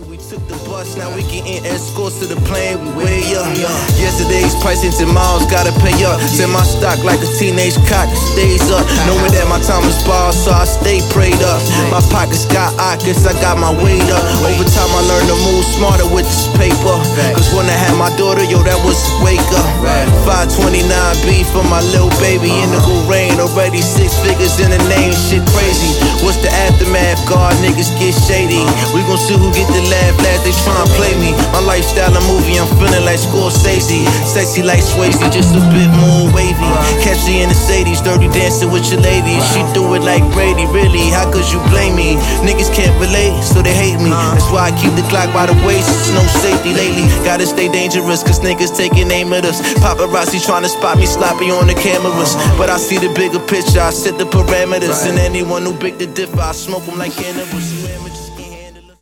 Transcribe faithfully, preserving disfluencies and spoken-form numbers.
we took the bus, now we getting escorts to the plane, we way up. Yesterday's prices and miles gotta pay up. Send my stock like a teenage cock, stays up. Knowing that my time is ball, so I stay prayed up. My pockets got ockets, I got my weight up. Over time I learned to move smarter with this paper. Cause when I had my daughter, yo, that was wake up. five twenty-nine B for my little baby. Indigo rain, already six figures in the name, shit crazy. What's the aftermath? God, niggas get shady. We gon' see who get the laugh last, they tryna play me. My lifestyle a movie, I'm feeling like Scorsese. Sexy like Swayze, just a bit more wavy. Catch me in the Sadies, dirty dancing with your ladies. She do it like Brady, really, how could you blame me? Niggas can't relate, so they hate me. That's why I keep the Glock by the waist, it's no safety lately. Gotta stay dangerous, cause niggas taking aim at us. Paparazzi tryna spot me sloppy on the cameras. But I see the bigger picture, I set the parameters. And anyone who big the differ, I smoke them like cannabis.